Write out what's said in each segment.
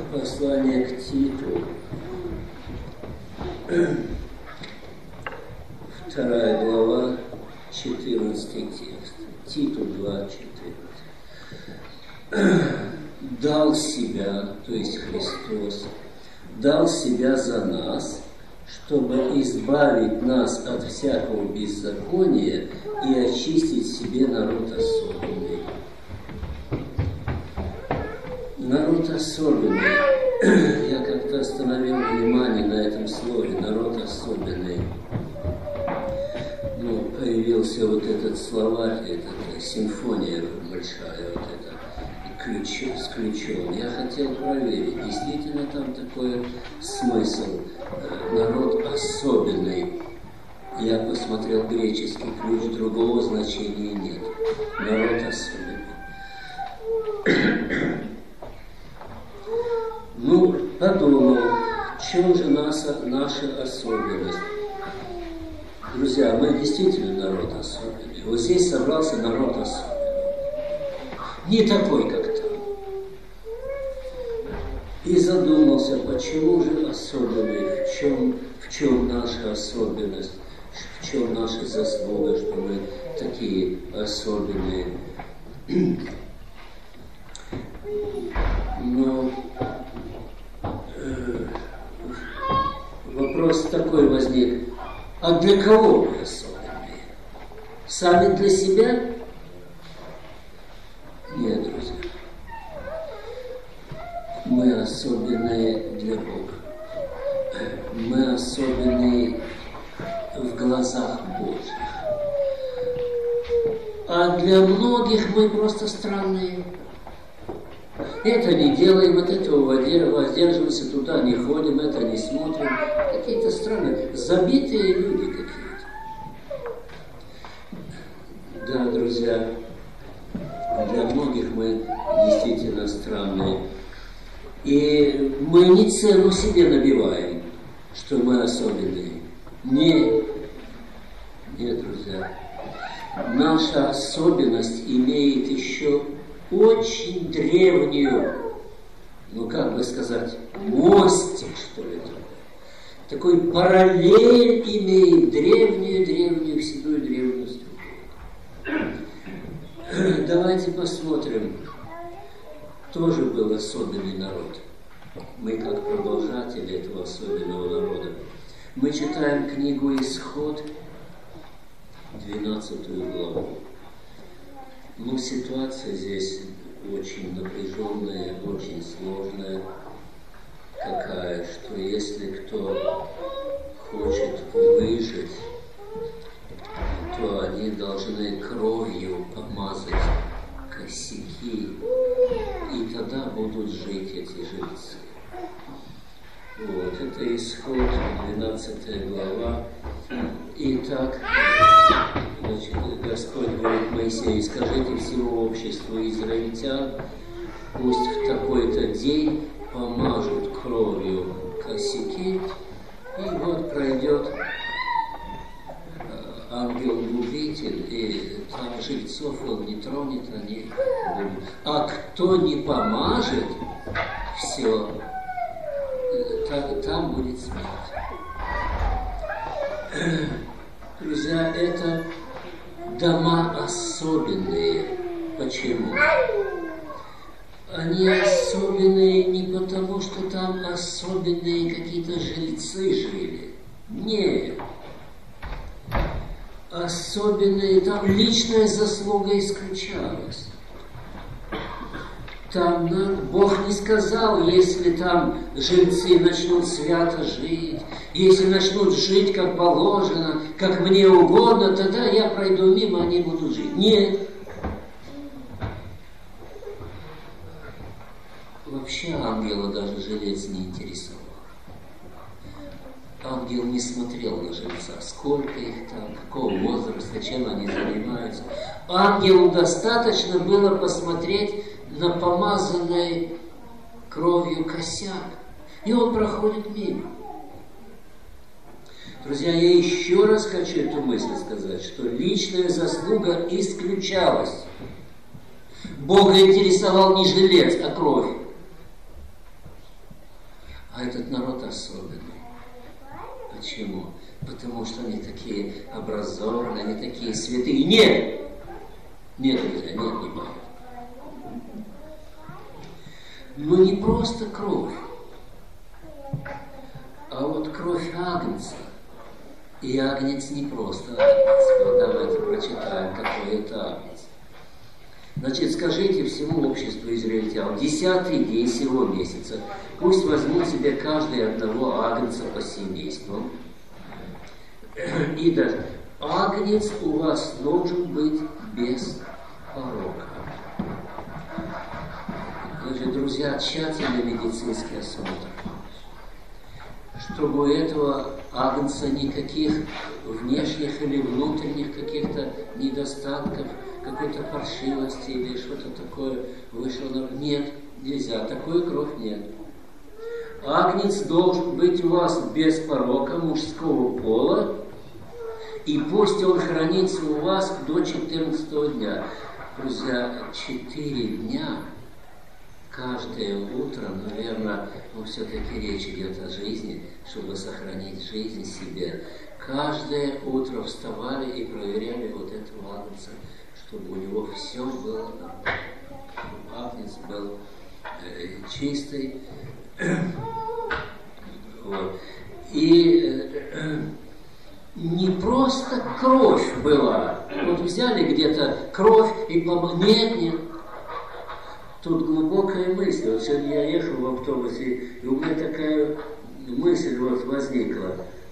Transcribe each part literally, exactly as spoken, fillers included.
Послание к Титу, вторая глава, четырнадцатый текст. Титу два, четырнадцать. Дал себя, то есть Христос, дал себя за нас, чтобы избавить нас от всякого беззакония и очистить себе народ особенный. Народ особенный. Я как-то остановил внимание на этом слове. Народ особенный. Ну, появился вот этот словарь, эта симфония большая, вот это, ключ, с ключом. Я хотел проверить, действительно там такой смысл. Народ особенный. Я посмотрел греческий ключ, другого значения нет. Народ особенный. Ну, подумал, в чем же наша, наша особенность? Друзья, мы действительно народ особенный. Вот здесь собрался народ особенный. Не такой, как там. И задумался, почему же особенный, в чем, в чем наша особенность, в чем наша заслуга, что мы такие особенные. Но э, вопрос такой возник, а для кого мы особенные? Сами для себя? Нет, друзья. Мы особенные для Бога. Мы особенные в глазах Божьих. А для многих мы просто странные. Это не делаем, от этого воздерживаемся, туда не ходим, это не смотрим. Какие-то странные, забитые люди какие-то. Да, друзья, для многих мы действительно странные. И мы не цену себе набиваем, что мы особенные. Нет, нет, друзья. Наша особенность имеет еще очень древнюю, ну как бы сказать, мостик, что ли, такой. Такой параллель имеет древнюю-древнюю, седую древнюю структуру. Давайте посмотрим. Тоже был особенный народ. Мы как продолжатели этого особенного народа. Мы читаем книгу «Исход», двенадцатую главу. Ну, ситуация здесь очень напряженная, очень сложная. Какая, что если кто хочет выжить, то они должны кровью помазать косяки, и тогда будут жить эти жильцы. Вот, это Исход, двенадцатая глава. Итак, значит, Господь говорит Моисею: скажите всему обществу израильтян, пусть в такой-то день помажут кровью косяки, и вот пройдет ангел-губитель, и там жильцов он не тронет, они будут. А кто не помажет, все, там, там будет смерть. Друзья, это дома особенные. Почему? Они особенные не потому, что там особенные какие-то жильцы жили. Нет. Особенные, там личная заслуга исключалась. Там ну, Бог не сказал, если там жильцы начнут свято жить, если начнут жить как положено, как мне угодно, тогда я пройду мимо, они будут жить. Нет. Вообще ангела даже жилец не интересовал. Ангел не смотрел на жильца, сколько их там, какого возраста, чем они занимаются. Ангелу достаточно было посмотреть на помазанный кровью косяк, и он проходит мимо. Друзья, я еще раз хочу эту мысль сказать, что личная заслуга исключалась. Бога интересовал не жилец, а кровь. А этот народ особенный. Почему? Потому что они такие образованные, они такие святые. Нет! Нет, друзья, нет, не бывает. Но не просто кровь, а вот кровь Агнца. И Агнец не просто Агнец. Вот давайте прочитаем, какой это Агнец. Значит, скажите всему обществу израильтян, в десятый день сего месяца пусть возьмут себе каждый одного агнца по семействам. И даже агнец у вас должен быть без порока. Значит, друзья, тщательный медицинский осмотр. Чтобы у этого агнца никаких внешних или внутренних каких-то недостатков, какой-то паршивости или что-то такое вышло. Нет, нельзя, такой кровь нет. Агнец должен быть у вас без порока мужского пола, и пусть он хранится у вас до четырнадцатого дня. Друзья, четыре дня, каждое утро, наверное, ну, все-таки речь идет о жизни, чтобы сохранить жизнь себе. Каждое утро вставали и проверяли вот этого агнца, чтобы у него все было нормально, чтобы агнец был э, чистый. Вот. И э, не просто кровь была. Вот взяли где-то кровь и помогли. Нет, нет. Тут глубокая мысль. Вот сегодня я ехал в автобусе, и у меня такая мысль вот возникла.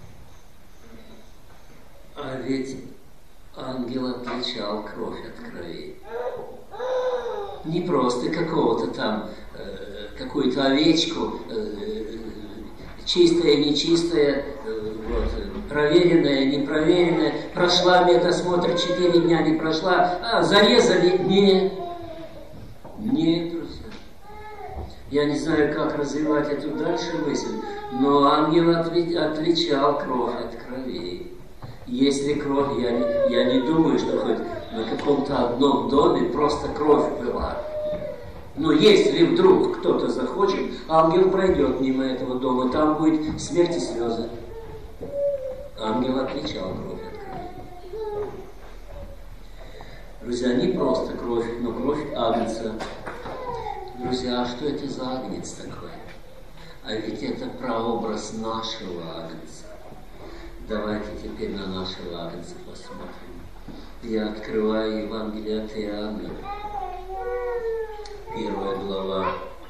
А ведь ангел отличал кровь от крови. Не просто какого-то там, э, какую-то овечку, э, чистая, нечистая, э, вот, проверенная, непроверенная, прошла медосмотр, четыре дня не прошла, а зарезали. Нет, нет, друзья. Я не знаю, как развивать эту дальше мысль, но ангел отли- отличал кровь от крови. Если кровь, я не, я не думаю, что хоть на каком-то одном доме просто кровь была. Но если вдруг кто-то захочет, ангел пройдет мимо этого дома, там будет смерть и слезы. Ангел отличал кровь от крови. Друзья, не просто кровь, но кровь агнца. Друзья, а что это за агнец такой? А ведь это прообраз нашего агнца. Давайте теперь на нашего агнца посмотрим. Я открываю Евангелие от Иоанна, первая глава.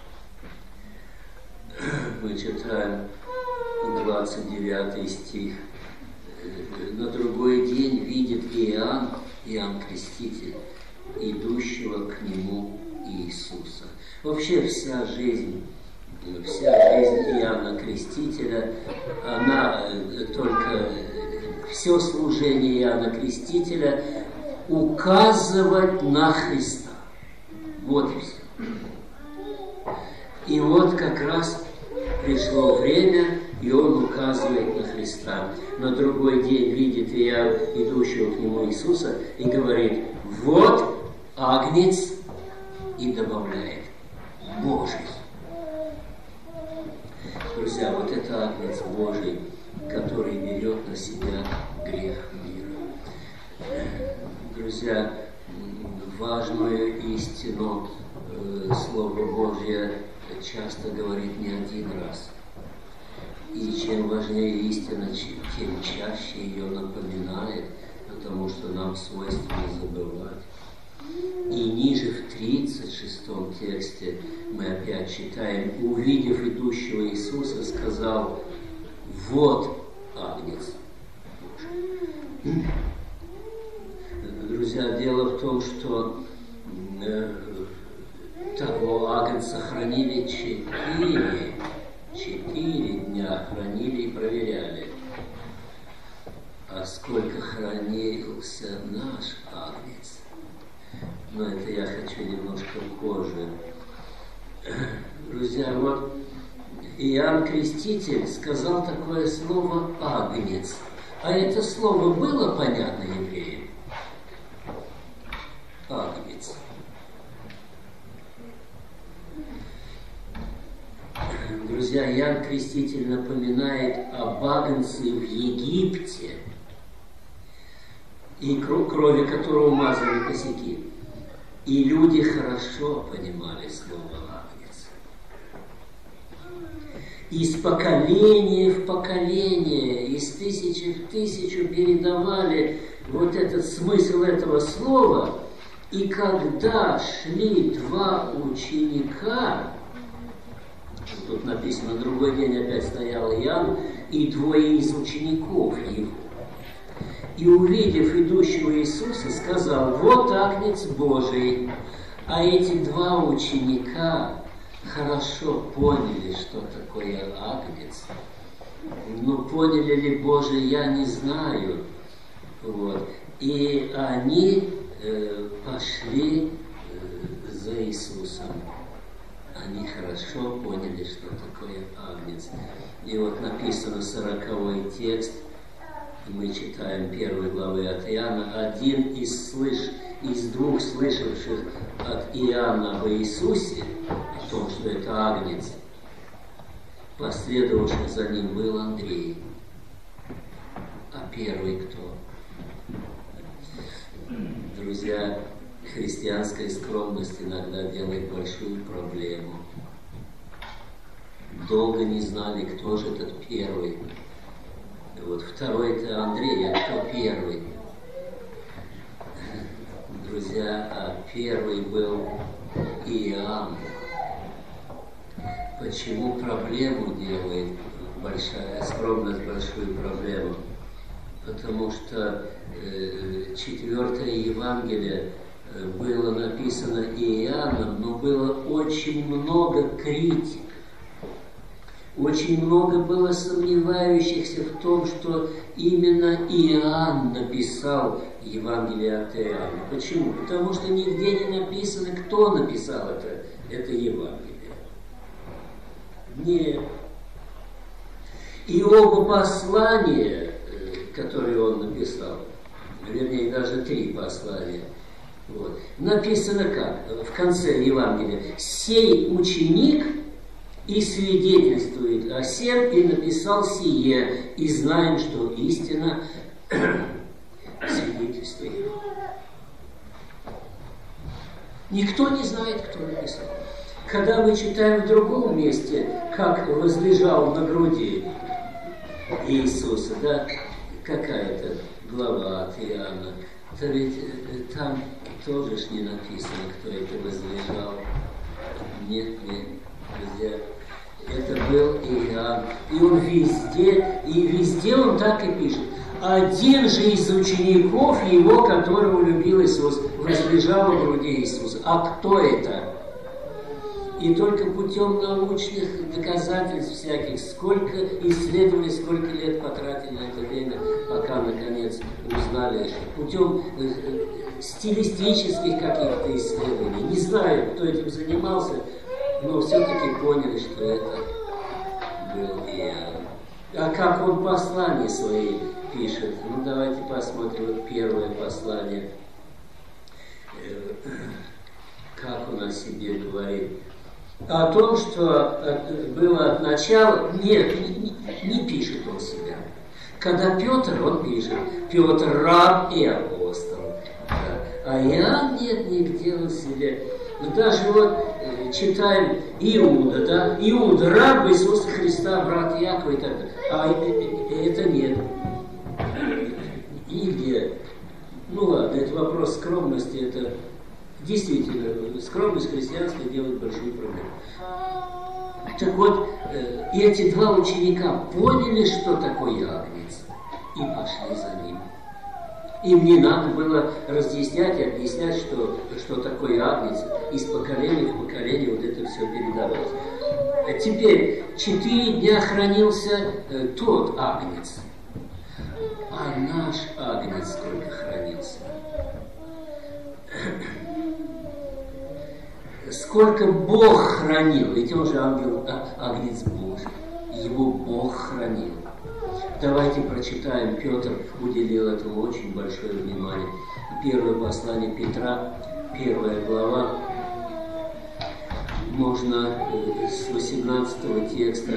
Мы читаем двадцать девятый стих. На другой день видит Иоанн, Иоанн Креститель, идущего к нему Иисуса. Вообще вся жизнь, вся жизнь Иоанна Крестителя, она только, все служение Иоанна Крестителя указывать на Христа. Вот и все. И вот как раз пришло время, и он указывает на Христа. На другой день видит Иоанн, идущего к нему Иисуса, и говорит: вот агнец, и добавляет: Божий. Друзья, вот это агнец Божий, который берет на себя грех мира. Друзья, важную истину э, Слово Божье часто говорит не один раз. И чем важнее истина, тем чаще ее напоминает, потому что нам свойственно забывать. И ниже в тридцать шестом тексте мы опять читаем: увидев идущего Иисуса, сказал: вот агнец Божий. Друзья, дело в том, что э, того агнца хранили четыре, четыре дня хранили и проверяли. А сколько хранился наш агнец? Но это я хочу немножко позже. Друзья, вот Иоанн Креститель сказал такое слово «агнец». А это слово было понятно евреям? Агнец. Друзья, друзья, Иоанн Креститель напоминает об агнце в Египте, и крови которого мазали косяки. И люди хорошо понимали слово «агнец». Из поколения в поколение, из тысячи в тысячу передавали вот этот смысл этого слова. И когда шли два ученика, тут написано, на другой день опять стоял Иоанн и двое из учеников его. И, увидев идущего Иисуса, сказал: вот агнец Божий. А эти два ученика хорошо поняли, что такое агнец. Но поняли ли Божий, я не знаю. Вот. И они э, пошли э, за Иисусом. Они хорошо поняли, что такое агнец. И вот написано сороковой текст. Мы читаем первой главы от Иоанна. Один из, слыш... из двух слышавших от Иоанна об Иисусе, о том, что это агнец, последовавших за ним, был Андрей. А первый кто? Друзья, христианская скромность иногда делает большую проблему. Долго не знали, кто же этот первый. Вот второй это Андрей, а кто первый? Друзья, а первый был Иоанн. Почему проблему делает большая скромность, большую проблему? Потому что э, четвертое Евангелие было написано Иоанном, но было очень много критик. Очень много было сомневающихся в том, что именно Иоанн написал Евангелие от Иоанна. Почему? Потому что нигде не написано, кто написал это, это Евангелие. Нет. И оба послания, которые он написал, вернее, даже три послания, вот, написано как? В конце Евангелия: «Сей ученик и свидетельствует о сем, и написал сие, и знаем, что истина свидетельствует». Никто не знает, кто написал. Когда мы читаем в другом месте, как возлежал на груди Иисуса, да, какая-то глава от Иоанна, то ведь там тоже ж не написано, кто это возлежал. Нет, нет, друзья. Это был Иоанн. И он везде, и везде он так и пишет. Один же из учеников его, которого любил Иисус, возлежал в груди Иисуса. А кто это? И только путем научных доказательств всяких, сколько исследований, сколько лет потратили на это время, пока наконец узнали, путем стилистических каких-то исследований. Не знаю, кто этим занимался, но все-таки поняли, что это был Иоанн. А как он послания свои пишет? Ну, давайте посмотрим вот первое послание. Как он о себе говорит. О том, что было от начала, нет, не, не пишет он себя. Когда Петр, он пишет: Петр раб и апостол. Да. А Иоанн нет, нигде он себя. Даже вот э, читаем Иуда, да, Иуда, раб Иисуса Христа, брат Иакова и так далее. А э, э, это нет. Нигде. Ну ладно, это вопрос скромности, это действительно, скромность христианская делает большую проблему. Так вот, э, эти два ученика поняли, что такое агнец, и пошли за ним. Им не надо было разъяснять и объяснять, что, что такое агнец. Из поколения в поколение вот это все передавалось. А теперь, четыре дня хранился э, тот агнец. А наш агнец сколько хранился? Сколько Бог хранил, ведь он же ангел, а, агнец Божий, его Бог хранил. Давайте прочитаем, Петр уделил этому очень большое внимание. Первое послание Петра, первая глава, можно с восемнадцатого текста.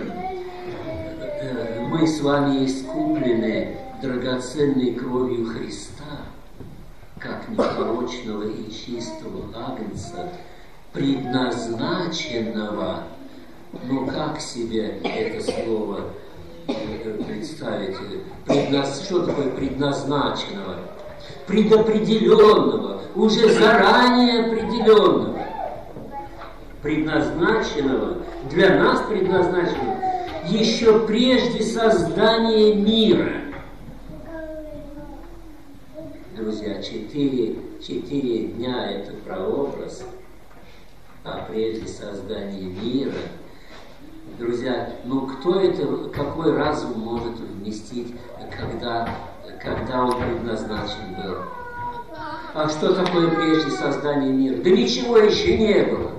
Мы с вами искуплены драгоценной кровью Христа, как непорочного и чистого агнца, предназначенного. Ну как себе это слово представить? Предназ... Что такое предназначенного? Предопределенного, уже заранее определенного. Предназначенного, для нас предназначенного, еще прежде создания мира. Друзья, четыре, четыре дня это прообраз, а прежде создания мира. Друзья, ну кто это, какой разум может вместить, когда, когда он предназначен был? А что такое прежде создания мира? Да ничего еще не было.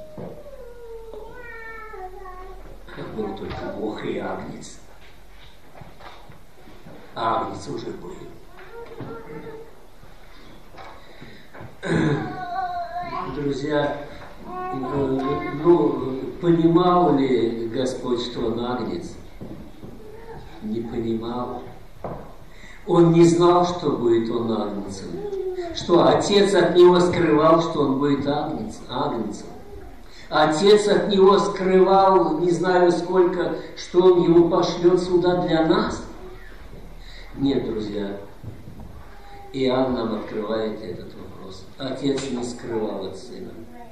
Был только Бог и Агнец. Агнец уже был. Друзья, ну, понимал ли Господь, что он Агнец? Не понимал. Он не знал, что будет он Агнцем. Что Отец от него скрывал, что он будет агнец, Агнцем. Отец от него скрывал, не знаю сколько, что он его пошлет сюда для нас. Нет, друзья, Иоанн нам открывает этот вопрос. Отец не скрывал от Сына.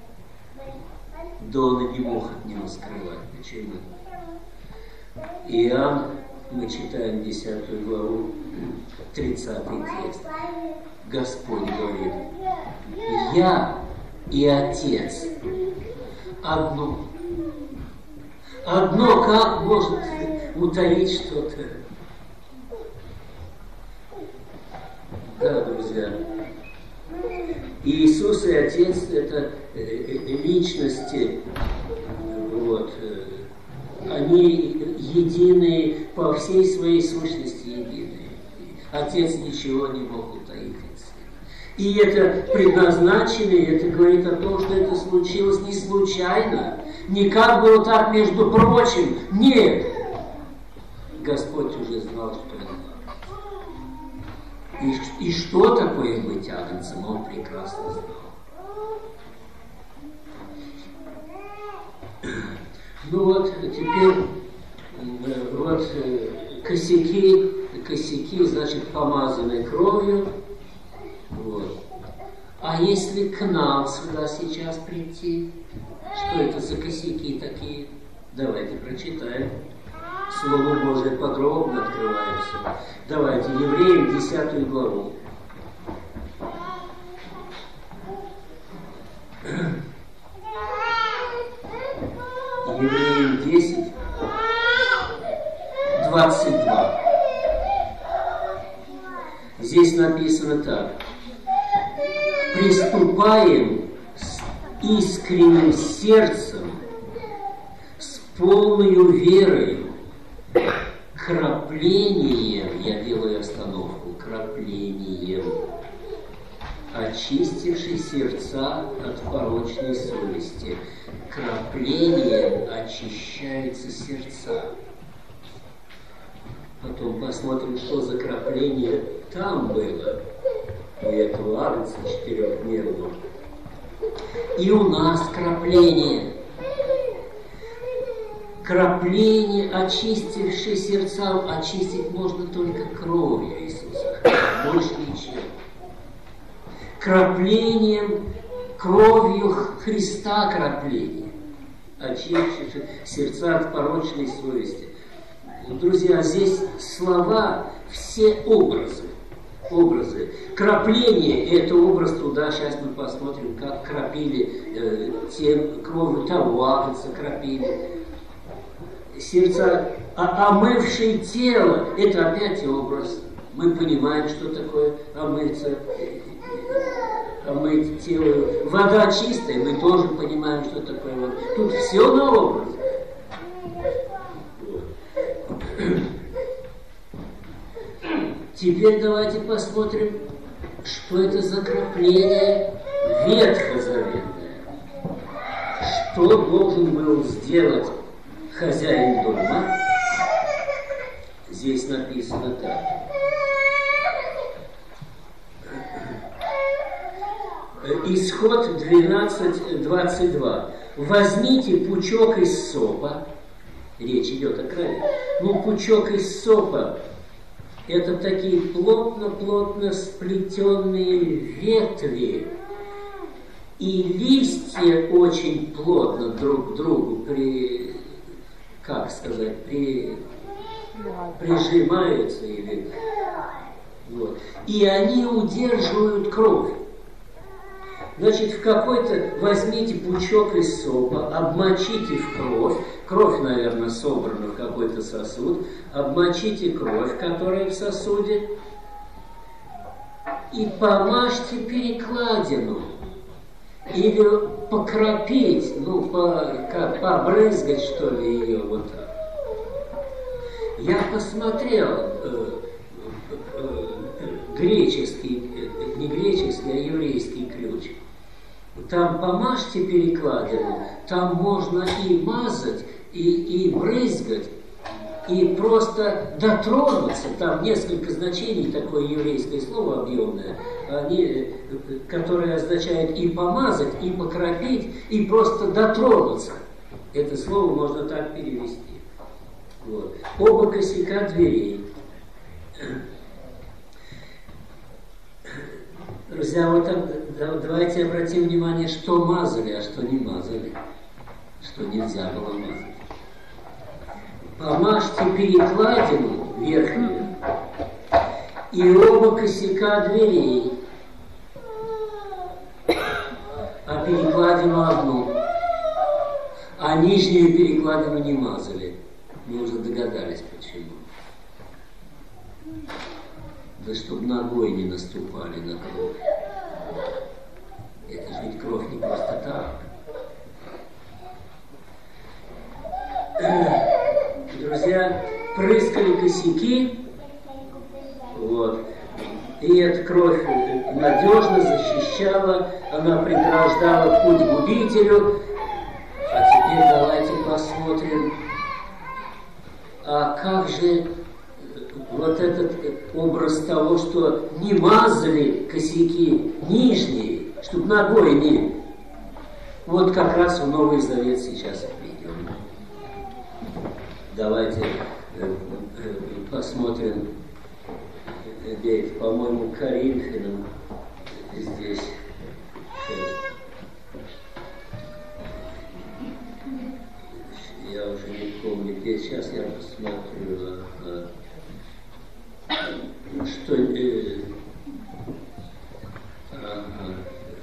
Да он и не мог от него скрывать. Почему? Иоанн, мы читаем десятую главу, тридцатый текст. Господь говорит: «Я и Отец одно». Одно как может утаить что-то? Да, друзья. Иисус и Отец – это личности, вот, они едины по всей своей сущности, едины. Отец ничего не мог утаить от Сына. И это предназначено, и это говорит о том, что это случилось не случайно, не как бы вот так, между прочим. Нет! Господь уже знал, что это. И, и что такое быть агнцем, он прекрасно знал. Ну вот, теперь вот косяки, косяки, значит, помазаны кровью. Вот. А если к нам сюда сейчас прийти, что это за косяки такие? Давайте прочитаем. Слово Божие подробно открывается. Давайте, Евреям десятую главу. Евреям десять, двадцать два. Здесь написано так: «Приступаем с искренним сердцем, с полною верою, краплением», я делаю остановку, краплением, очистивший сердца от порочной совести. Краплением очищаются сердца. Потом посмотрим, что за крапление там было, у этого агнца четырехдневного. И у нас крапление. Крапление, очистившее сердца, очистить можно только кровью Иисуса, больше ничего. Краплением, кровью Христа крапление, очистившее сердца от порочной совести. Друзья, здесь слова, все образы. Образы. Крапление – это образ труда. Сейчас мы посмотрим, как крапили э, тем, кровью того агнца крапили. Сердца, а омывшее тело – это опять образ. Мы понимаем, что такое омыться, омыть тело. Вода чистая, мы тоже понимаем, что такое вода. Тут все на образ. Теперь давайте посмотрим, что это за крапление ветхозаветное. что должен был сделать хозяин дома? Здесь написано так. Исход двенадцать двадцать два. Возьмите пучок из сопа. Речь идет о крови. Ну, пучок из сопа — это такие плотно-плотно сплетенные ветви. И листья очень плотно друг к другу при, как сказать, при, прижимаются. Или, вот. И они удерживают кровь. Значит, в какой-то возьмите пучок из сопа, обмочите в кровь, кровь, наверное, собрана в какой-то сосуд, обмочите кровь, которая в сосуде, и помажьте перекладину. Или покропить, ну, по, как, побрызгать, что ли, ее вот так. Я посмотрел э, э, греческий, э, не греческий, а еврейский ключ. Там помажьте перекладину, там можно и мазать, и, и брызгать, и просто дотронуться. Там несколько значений, такое еврейское слово объемное, они, которое означает и помазать, и покропить, и просто дотронуться. Это слово можно так перевести. Вот. Оба косяка дверей. Друзья, вот так, давайте обратим внимание, что мазали, а что не мазали. Что нельзя было мазать. Помажьте перекладину верхнюю и оба косяка дверей, а перекладину одну, а нижнюю перекладину не мазали. Мы уже догадались, почему. Да чтобы ногой не наступали на кровь. Это же ведь кровь не просто так. Друзья, прыскали косяки, вот, и эта кровь надежно защищала, она преграждала путь губителю. А теперь давайте посмотрим, а как же вот этот образ того, что не мазали косяки нижние, чтобы ногой не. Вот как раз в Новый Завет сейчас придем. Давайте э, э, посмотрим, э, по-моему, Коринфянам здесь. Я уже не помню, где сейчас я посмотрю, а, а, что... Э, ага.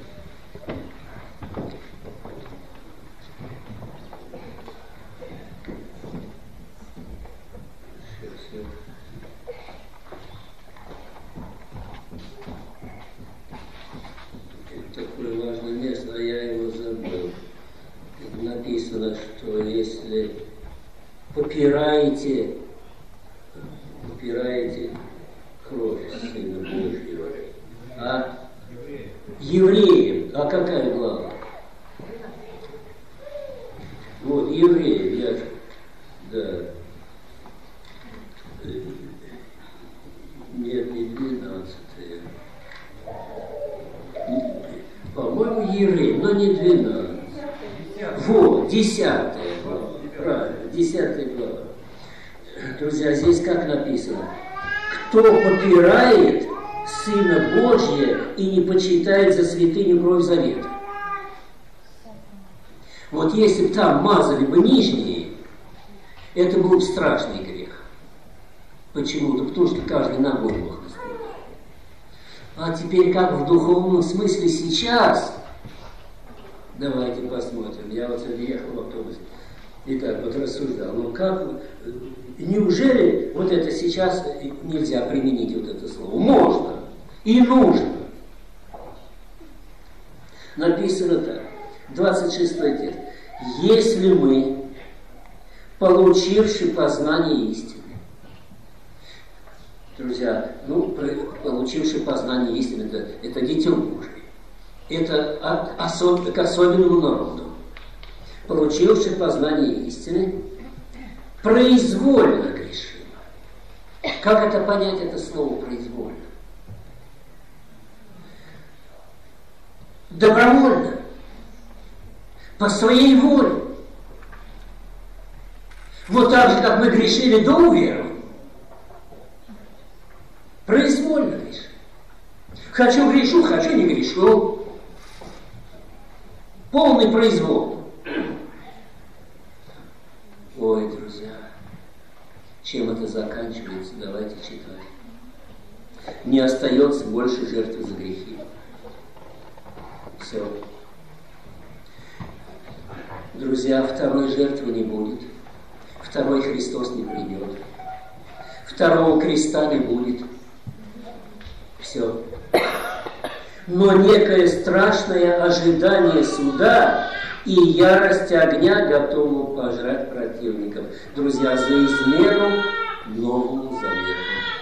Такое важное место, а я его забыл. Написано, что если попираете, попираете кровь Сына Божьего, а евреев, а какая глава? Вот, евреев, я же, да. Нет, не двенадцатая. По-моему, евреи, но не двенадцать. Вот, десятая глава. Правильно, десятая глава. Друзья, здесь как написано? Кто попирает Сына Божия и не почитает за святыню кровь завета. Вот если бы там мазали бы нижние, это был бы страшный грех. Почему-то, потому что каждый ногой мог наступать. А теперь как в духовном смысле сейчас? Давайте посмотрим. Я вот сегодня ехал в автобусе и так вот рассуждал. Ну как, неужели вот это сейчас нельзя применить вот это слово? Можно и нужно. Написано так, двадцать шестой текст. Если мы, получивши познание истины, друзья, ну, получивши познание истины, это, это дитё Божие. Это от, особ, к особенному народу. получивши познание истины, произвольно грешила. Как это понять, это слово «произвольно»? Добровольно, по своей воле. Вот так же, как мы грешили до уверования. Произвольно грешим. Хочу грешу, хочу не грешу. Полный произвол. Ой, друзья, чем это заканчивается, давайте читать. Не остается больше жертвы за грехи. Все. Друзья, второй жертвы не будет. Второй Христос не придет. Второго креста не будет. Все. Но некое страшное ожидание суда и ярость огня готова пожрать противников. Друзья, за измену Новому Завету.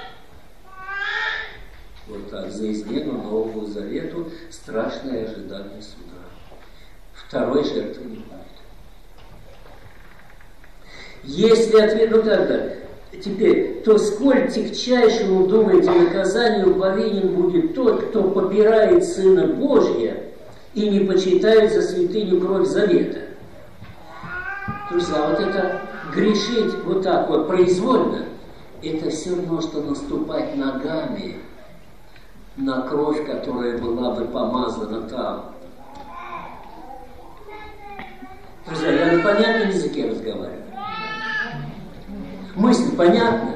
Вот так, за измену Новому Завету страшное ожидание суда. Второй жертвы не будет. Если ответ, ну тогда, теперь, то сколь тягчайшему, думаете, наказанию повинен будет тот, кто попирает Сына Божия и не почитает за святыню кровь завета. Друзья, вот это грешить вот так вот произвольно, это все равно, что наступать ногами на кровь, которая была бы помазана там. Друзья, я на понятном языке разговариваю. Мысль понятна?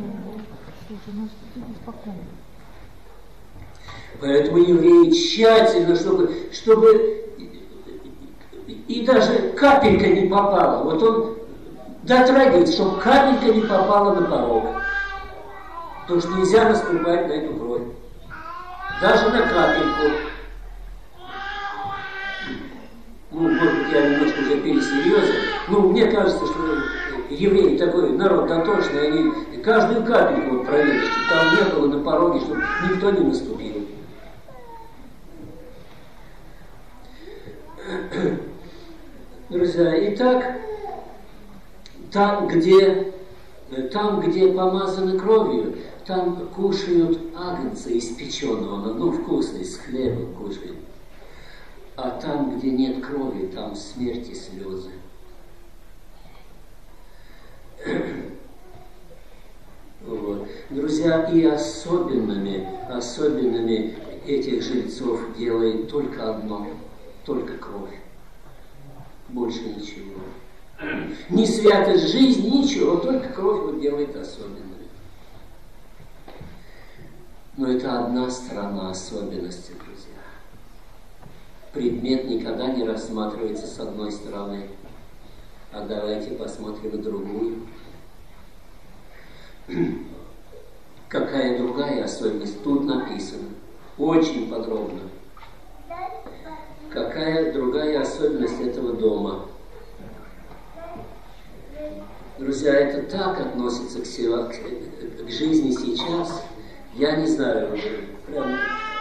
Поэтому евреи тщательно, чтобы, чтобы и даже капелька не попала. Вот он дотрагивается, чтобы капелька не попала на порог. Потому что нельзя наступать на эту кровь. Даже на капельку. Ну, может быть, я немножко уже пересерьезен. Ну, мне кажется, что евреи такой народ дотошный, они каждую капельку вот проверят, чтобы там не было на пороге, чтобы никто не наступил. Друзья, итак, там, где, там, где помазаны кровью, там кушают агнца испеченного, ну, вкусный, с хлебом кушают. А там, где нет крови, там смерть и слезы. Вот. Друзья, и особенными, особенными этих жрецов делает только одно, только кровь. Больше ничего. Ни святость жизни, ничего, только кровь вот делает особенными. Но это одна сторона особенности, друзья. Предмет никогда не рассматривается с одной стороны. А давайте посмотрим и другую. Какая другая особенность? Тут написано. Очень подробно. Какая другая особенность этого дома? Друзья, это так относится к, села, к, к жизни сейчас. Я не знаю. Прям...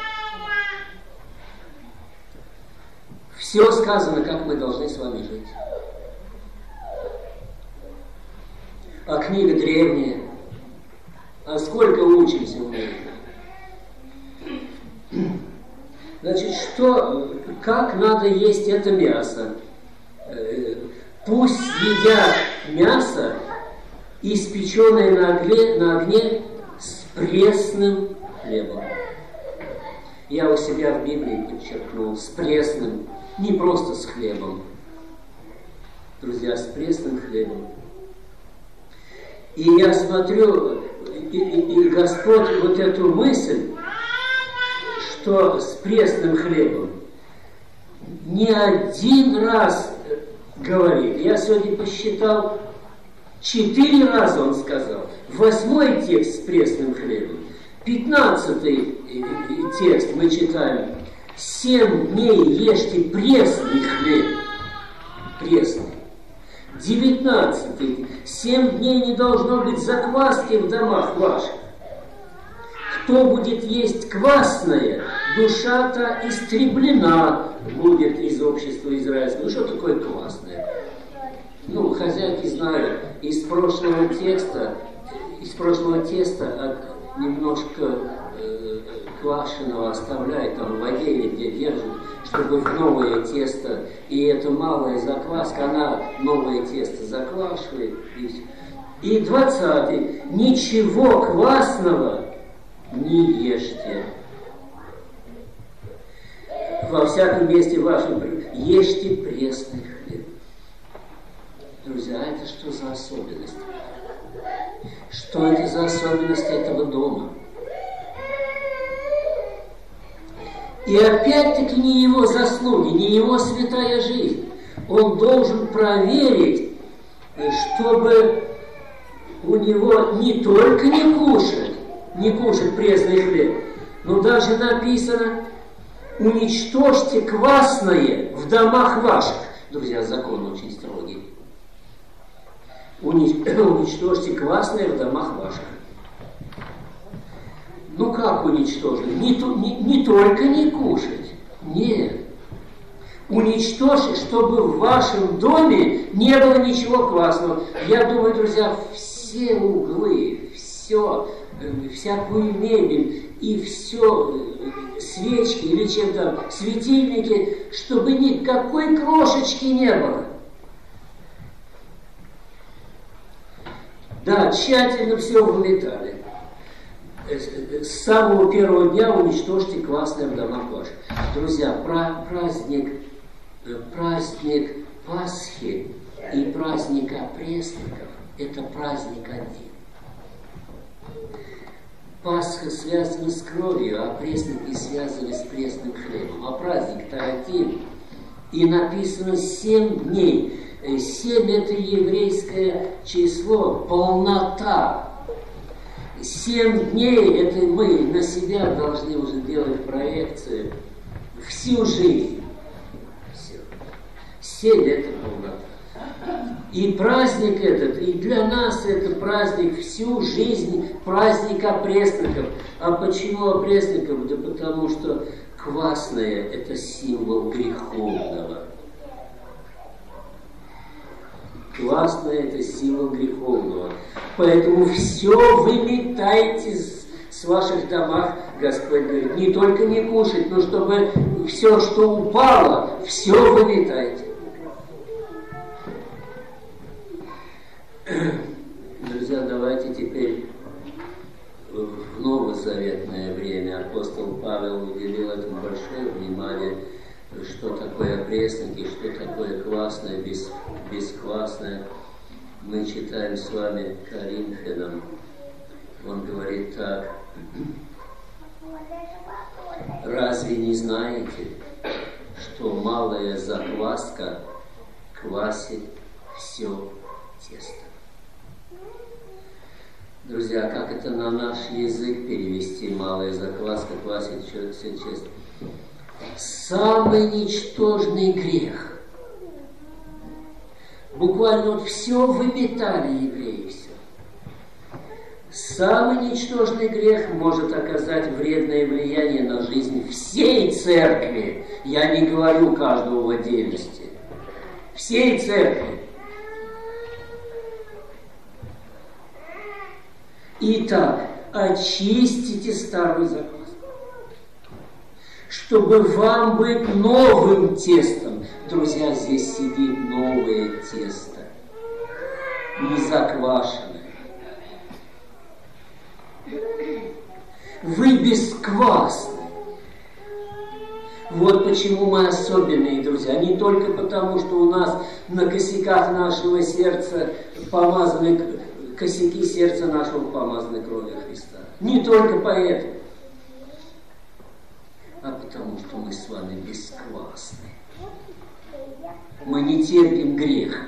Все сказано, как мы должны с вами жить. А книга древняя. А сколько учимся в ней? Значит, что, как надо есть это мясо? Пусть едят мясо, испеченное на огне, на огне с пресным хлебом. Я у себя в Библии подчеркнул, с пресным, не просто с хлебом. Друзья, с пресным хлебом. И я смотрю, и, и, и Господь вот эту мысль, что с пресным хлебом, не один раз говорит. Я сегодня посчитал, четыре раза он сказал. Восьмой текст с пресным хлебом. Пятнадцатый текст мы читаем. Семь дней ешьте пресный хлеб. Пресный. Девятнадцатый. Семь дней не должно быть закваски в домах ваших. Кто будет есть квасное, душа-то истреблена будет из общества израильского. Ну, что такое квасное? Ну, хозяйки знают, из прошлого текста, из прошлого теста от, немножко э, квашеного оставляют, там в воде где держат, чтобы в новое тесто, и эта малая закваска, она новое тесто заквашивает. И двадцатый. Ничего квасного не ешьте. Во всяком месте вашем ешьте пресный хлеб. Друзья, это что за особенность? Что это за особенность этого дома? И опять-таки не его заслуги, не его святая жизнь. Он должен проверить, чтобы у него не только не кушать, не кушать пресный хлеб, но даже написано: уничтожьте квасное в домах ваших. Друзья, закон очень строгий. Уничтожьте квасное в домах ваших. Ну как уничтожить? Не, не, не только не кушать. Нет. Уничтожить, чтобы в вашем доме не было ничего квасного. Я думаю, друзья, все углы, все, всякую мебель и все, свечки или чем-то, светильники, чтобы никакой крошечки не было. Да, тщательно все выметали. С самого первого дня уничтожьте квасное в домах ваших. Друзья, праздник, праздник Пасхи и праздник опресноков – это праздник один. Пасха связана с кровью, а опресники связаны с пресным хлебом. А праздник-то один. И написано семь дней. Семь – это еврейское число, полнота. Семь дней – это мы на себя должны уже делать проекцию всю жизнь. Все. Семь – это полнота. И праздник этот, и для нас это праздник всю жизнь, праздник опресноков. А почему опресноков? Да потому что квасное – это символ греховного. Квасное – это символ греховного. Поэтому все выметайте с, с ваших домов, Господь говорит. Не только не кушать, но чтобы все, что упало, все выметайте. Друзья, давайте теперь в новозаветное время апостол Павел уделил этому большое внимание, что такое опресники, что такое квасное, без, бесквасное. Мы читаем с вами Коринфянам. Он говорит так: разве не знаете, что малая закваска квасит все тесто? Друзья, как это на наш язык перевести? Малая закваска квасит все тесто. Самый ничтожный грех. Буквально вот все выметали евреи, все. Самый ничтожный грех может оказать вредное влияние на жизнь всей церкви. Я не говорю каждого в отдельности. Всей церкви. Итак, очистите старую закваску, чтобы вам быть новым тестом. Друзья, здесь сидит новое тесто, не заквашенное. Вы бесквасны. Вот почему мы особенные, друзья. Не только потому, что у нас на косяках нашего сердца помазаны, косяки сердца нашего помазаны кровью Христа. Не только поэтому. А потому что мы с вами бесквасны. Мы не терпим грех.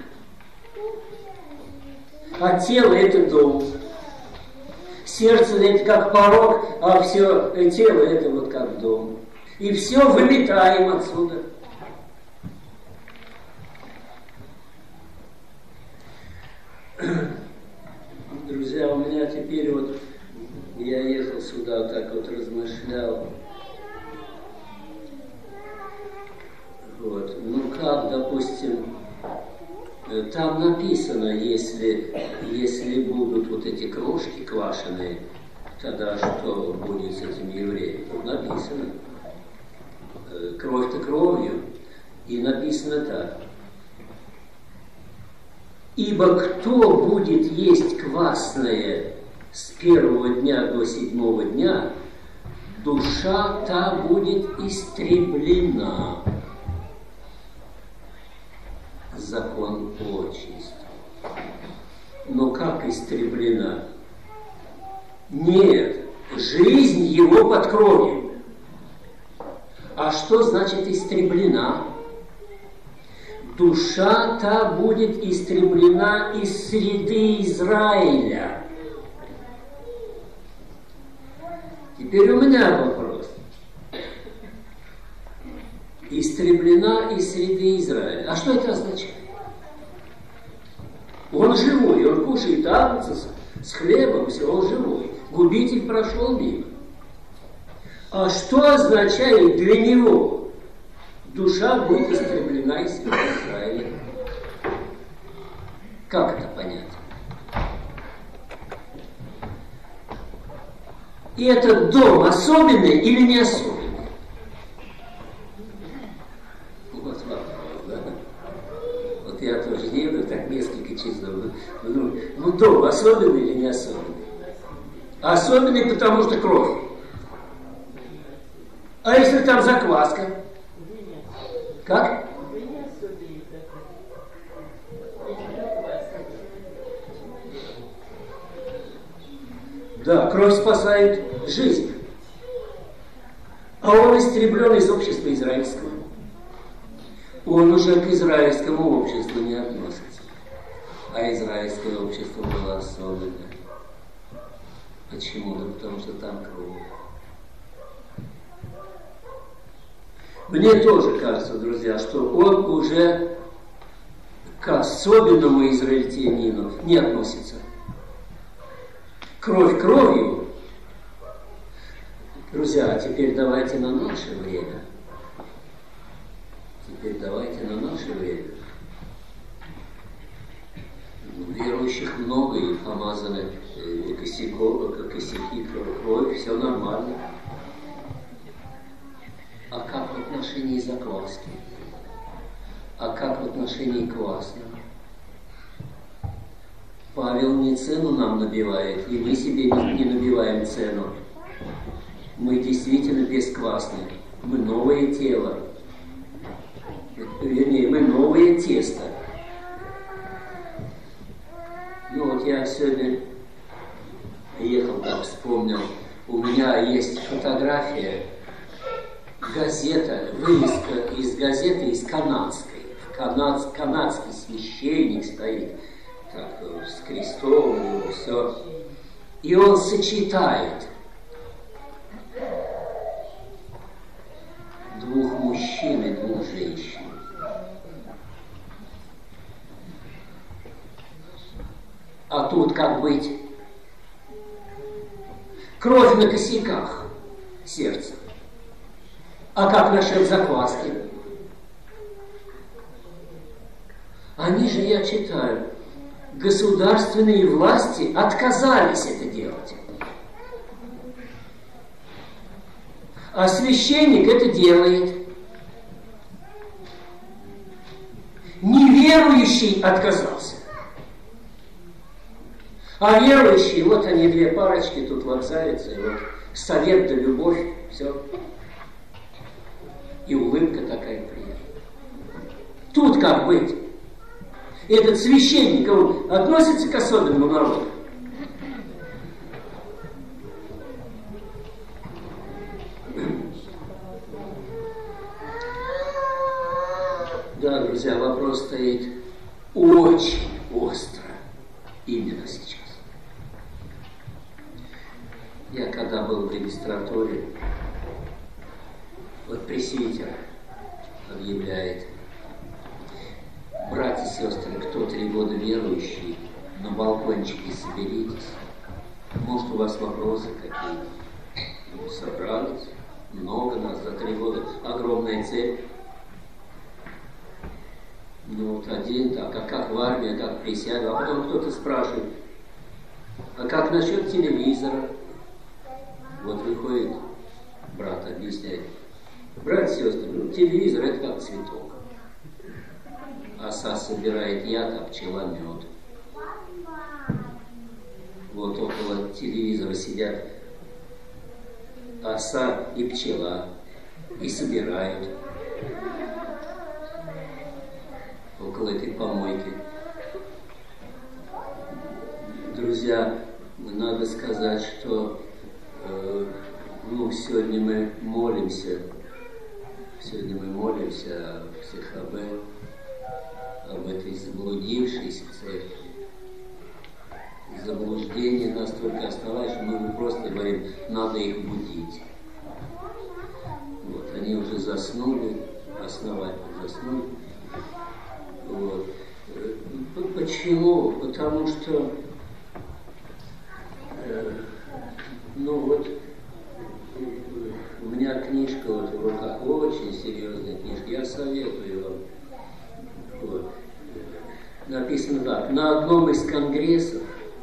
А тело – это дом. Сердце – это как порог, а все тело – это вот как дом. И все выметаем отсюда. Друзья, у меня теперь вот, я ехал сюда, так вот размышлял. как, допустим, там написано, если, если будут вот эти крошки квашеные, тогда что будет с этим евреем? Тут написано. Кровь-то кровью. И написано так. Ибо кто будет есть квасное с первого дня до седьмого дня, душа та будет истреблена. Закон отчества. Но как истреблена? Нет, жизнь его под кровью. А что значит истреблена? Душа та будет истреблена из среды Израиля. Теперь у меня вопрос. Истреблена из среды Израиля. А что это означает? Он живой, он кушает агнца с хлебом, все, он живой. Губитель прошел мимо. А что означает для него? Душа будет истреблена из среды Израиля. Как это понять? И этот дом особенный или не особенный? Вот вопрос, да? Вот я тоже еду, так несколько часов. Ну, ну дом особенный или не особенный? Особенный, потому что кровь. А если там закваска? Как? Да, кровь спасает жизнь. А он истреблен из общества израильского. Он уже к израильскому обществу не относится. А израильское общество было особенное. Почему? Да потому что там кровь. Мне тоже кажется, друзья, что он уже к особенному израильтянину не относится. Кровь кровью. Друзья, теперь давайте на наше время. Теперь давайте на наше время. Верующих много, и помазаны косяков, косяки, кровь, все нормально. А как в отношении закваски? А как в отношении квасного? Павел не цену нам набивает, и мы себе не, не набиваем цену. Мы действительно бесквасные. Мы новое тело. Вернее, мы новое тесто. Ну вот я сегодня ехал, так вспомнил, у меня есть фотография, газета, вырезка из газеты, из канадской. Канад, канадский священник стоит, так, с крестом, и все. И он сочетает двух мужчин и двух женщин. А тут как быть? Кровь на косяках сердца. А как насчет закваски? Они же, я читаю, государственные власти отказались это делать. А священник это делает. Неверующий отказался. А верующие, вот они, две парочки тут вокзалятся, и вот совет да любовь, все. И улыбка такая приятная. Тут как быть? Этот священник, он относится к особенному народу? Да, друзья, вопрос стоит очень остро именно сейчас. Я когда был в регистратуре, вот пресвитер объявляет: братья и сестры, кто три года верующий, на балкончике соберитесь. Может, у вас вопросы какие-то? Ну, собрались. Много нас за три года. Огромная цель. Ну вот один, так, а как в армии, как присяга, а потом кто-то спрашивает, а как насчет телевизора? Вот выходит брат, объясняет. Братья и сестры, ну, телевизор это как цветок. Оса собирает яд, а пчела мед. Вот около телевизора сидят оса и пчела и собирают около этой помойки. Друзья, надо сказать, что э, ну, сегодня мы молимся, сегодня мы молимся о Психабе, об этой заблудившейся церкви. Заблуждение настолько оставалось, что мы просто говорим, надо их будить. Вот, они уже заснули, основательно заснули. Вот. Почему? Потому что э, ну вот у меня книжка вот в руках, очень серьезная книжка, я советую вам. Вот. Написано так: на одном из конгрессов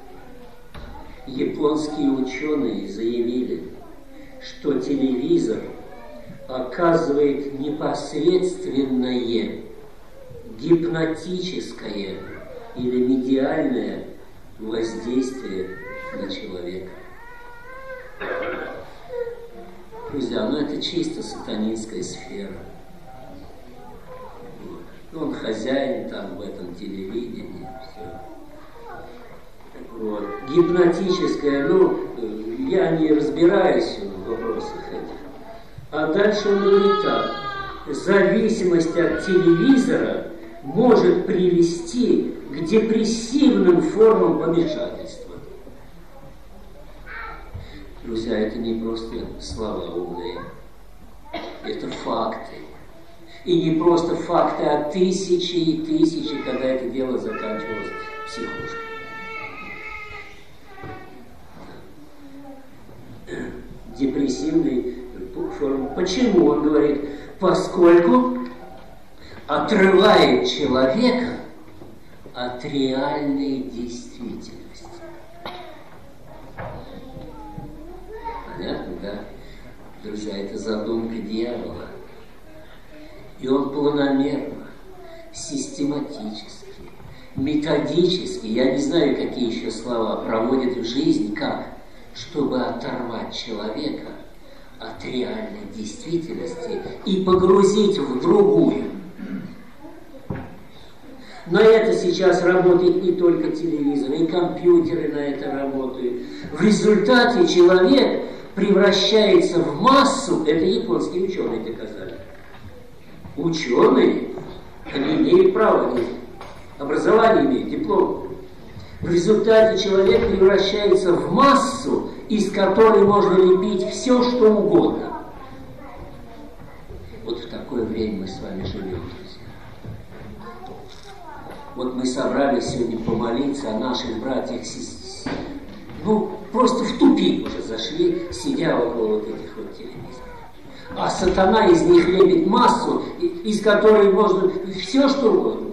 японские ученые заявили, что телевизор оказывает непосредственное гипнотическое или медиальное воздействие на человека. Друзья, ну это чисто сатанинская сфера. Вот. Он хозяин там в этом телевидении, все. Вот. Гипнотическое, ну, я не разбираюсь в вопросах этих. А дальше он говорит так: зависимость от телевизора может привести к депрессивным формам помешательства. Друзья, это не просто слова умные, это факты. И не просто факты, а тысячи и тысячи, когда это дело заканчивалось психушкой. Депрессивной формы. Почему? Он говорит, поскольку отрывает человека от реальной действительности. Понятно, да? Друзья, это задумка дьявола. И он планомерно, систематически, методически, я не знаю, какие еще слова, проводит в жизнь, как? Чтобы оторвать человека от реальной действительности и погрузить в другую. На это сейчас работает не только телевизор, и компьютеры на это работают. В результате человек превращается в массу, это японские ученые доказали. Ученые, они имеют право, они образование имеют, диплом. В результате человек превращается в массу, из которой можно лепить все, что угодно. Вот в такое время мы с вами живем, друзья. Вот мы собрались сегодня помолиться о наших братьях и сестрах. Ну, просто в тупик уже зашли, сидя около вот этих вот телевизоров. А сатана из них лепит массу, из которой можно все, что угодно.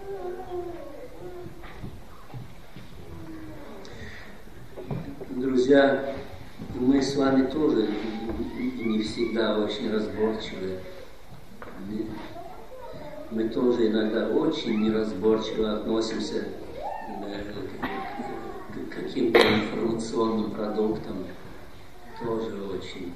Друзья, мы с вами тоже не всегда очень разборчивы. Мы тоже иногда очень неразборчиво относимся к каким-то информационным продуктам. Тоже очень.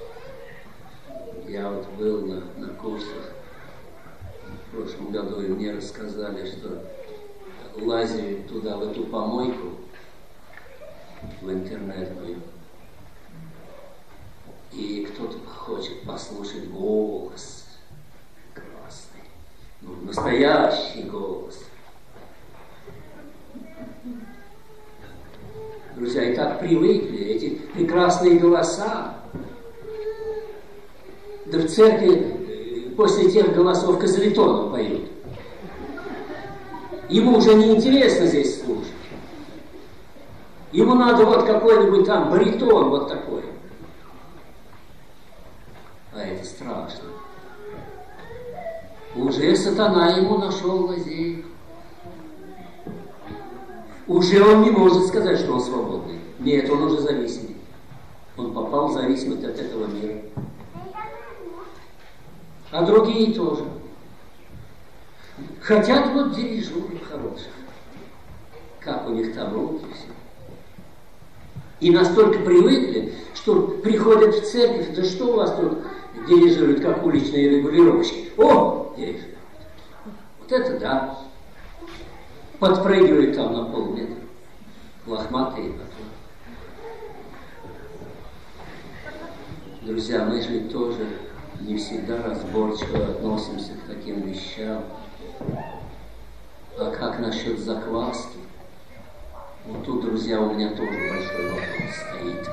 Я вот был на, на курсах в прошлом году, и мне рассказали, что лазили туда, в эту помойку, в интернетную, и кто-то хочет послушать голос классный, ну, настоящий голос. Друзья, и так привыкли, эти прекрасные голоса. Да в церкви после тех голосов козелетоном поют. Ему уже не интересно здесь слушать. Ему надо вот какой-нибудь там баритон, вот такой. А это страшно. Уже сатана ему нашел лазейку. Уже он не может сказать, что он свободный. Нет, он уже зависимый. Он попал в зависимость от этого мира. А другие тоже. Хотят вот дирижеров хороших. Как у них там руки все. И настолько привыкли, что приходят в церковь, да что у вас тут дирижируют, как уличные регулировщики? О, дирижируют. Вот это да. Подпрыгивают там на полметра. Лохматые потом. Друзья, мы же тоже не всегда разборчиво относимся к таким вещам. А как насчет закваски? Вот тут, друзья, у меня тоже большой вопрос стоит.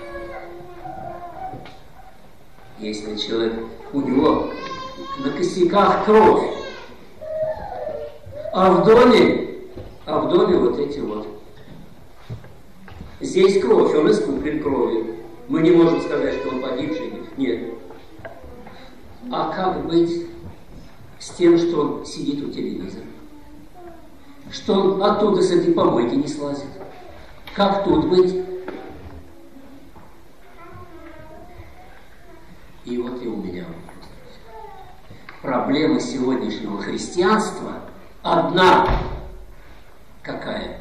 Если человек, у него на косяках кровь, а в доме, а в доме вот эти вот. Здесь кровь, он искуплен кровью. Мы не можем сказать, что он погибший. Нет. А как быть с тем, что он сидит у телевизора? Что он оттуда с этой помойки не слазит? Как тут быть? И вот и у меня вопрос. Проблема сегодняшнего христианства одна. Какая?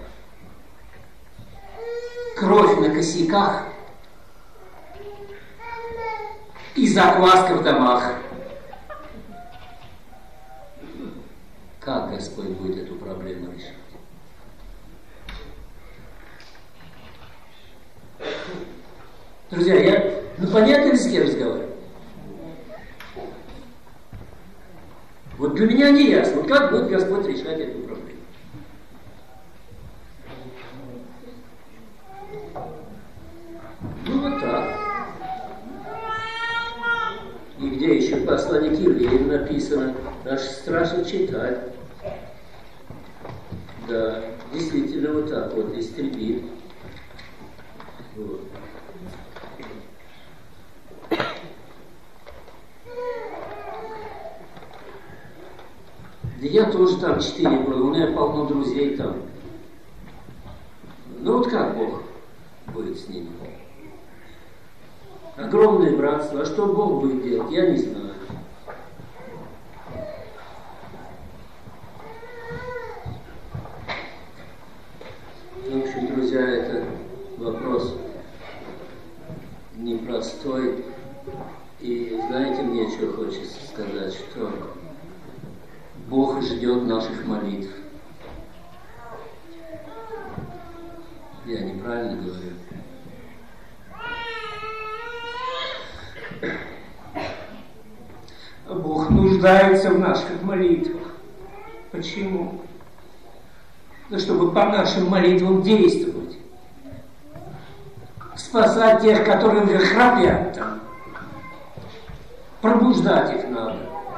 Кровь на косяках и закваска в домах. Как Господь будет эту проблему решать? Друзья, я на понятном языке разговариваю. Вот для меня не ясно, вот как будет Господь решать эту проблему. Ну вот так. И где еще в послании к евреям написано, аж страшно читать. Да, действительно вот так вот истребит. Вот. Да я тоже там четыре года, у меня полно друзей там. Ну вот как Бог будет с ними? Огромное братство. А что Бог будет делать, я не знаю. В общем, друзья, это вопрос непростой. И знаете, мне что хочется сказать, что Бог ждет наших молитв. Я неправильно говорю? Бог нуждается в наших молитвах. Почему? Да чтобы по нашим молитвам действовать. Спасать тех, которые уже храпят там. Пробуждать их надо.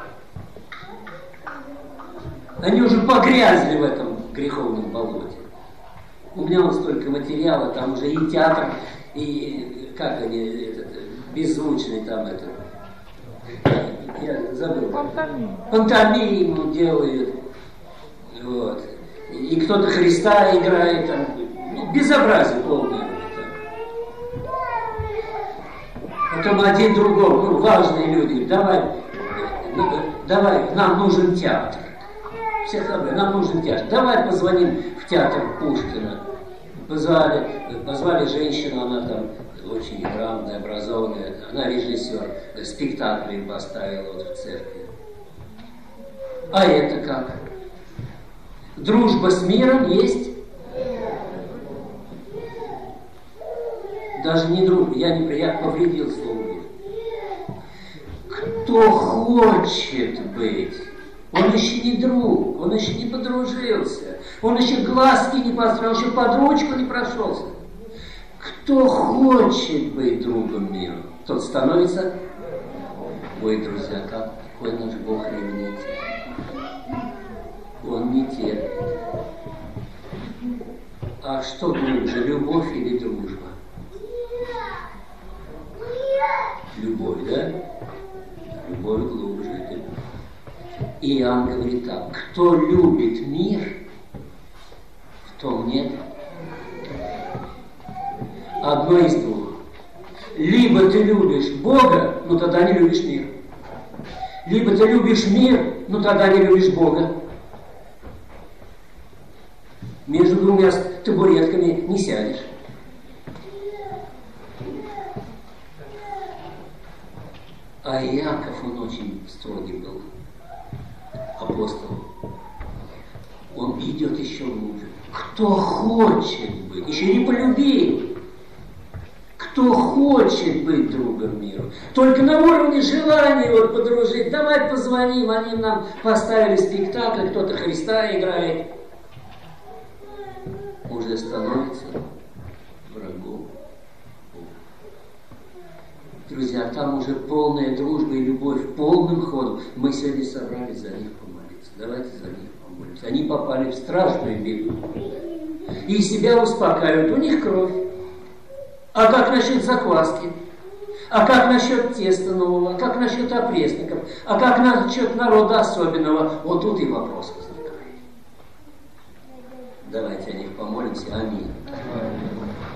Они уже погрязли в этом греховном болоте. У меня вот столько материала, там уже и театр, и как они, этот, беззвучный там этот, я забыл. Пантомиму. Пантомиму делают. Вот. И кто-то Христа играет там. Безобразие полное. Потом один другому, ну, важные люди, давай, давай, нам нужен театр. Всех говорят, нам нужен театр. Давай позвоним в театр Пушкина. Позвали, позвали женщину, она там очень грамотная, образованная, она режиссер, спектакль им поставила вот в церкви. А это как? Дружба с миром есть? Даже не дружба, я не я повредил слово. Кто хочет быть? Он еще не друг, он еще не подружился, он еще глазки не построил, еще под ручку не прошелся. Кто хочет быть другом мира, тот становится. Ой, друзья, какой наш Бог ревнитель. Он не терпит. А что глубже, любовь или дружба? Любовь, да? Любовь глубже. И Иоанн говорит так: кто любит мир, в том нет. Одно из двух. Либо ты любишь Бога, но тогда не любишь мир. Либо ты любишь мир, но тогда не любишь Бога. Между двумя табуретками не сядешь. А Иаков, он очень строгий был апостол. Он идет еще глубже. Кто хочет быть, еще не полюбил. Кто хочет быть другом миру. Только на уровне желания вот подружить. Давай позвоним, они нам поставили спектакль, кто-то Христа играет. Уже становится врагом. Друзья, там уже полная дружба и любовь полным ходом. Мы сегодня собрались за них помолиться. Давайте за них помолимся. Они попали в страшную беду. И себя успокаивают. У них кровь. А как насчет закваски? А как насчет теста нового? А как насчет опресноков? А как насчет народа особенного? Вот тут и вопрос возникает. Давайте о них помолимся. Аминь.